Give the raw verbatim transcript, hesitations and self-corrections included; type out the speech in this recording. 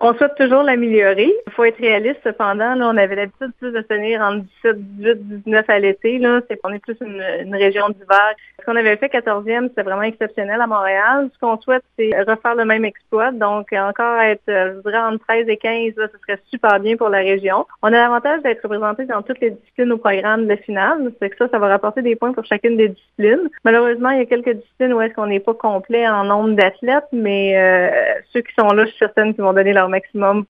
On souhaite toujours l'améliorer. Il faut être réaliste, cependant. Là, on avait l'habitude plus de tenir entre dix-sept, dix-huit, dix-neuf à l'été. Là, c'est qu'on est plus une, une région d'hiver. Ce qu'on avait fait quatorzième, c'était vraiment exceptionnel à Montréal. Ce qu'on souhaite, c'est refaire le même exploit. Donc, encore être, je dirais, entre treize et quinze, là, ce serait super bien pour la région. On a l'avantage d'être représenté dans toutes les disciplines au programme de finale. C'est que ça, ça va rapporter des points pour chacune des disciplines. Malheureusement, il y a quelques disciplines où est-ce qu'on n'est pas complet en nombre d'athlètes, mais euh, ceux qui sont là, je suis certaine qu'ils vont donner leur maximum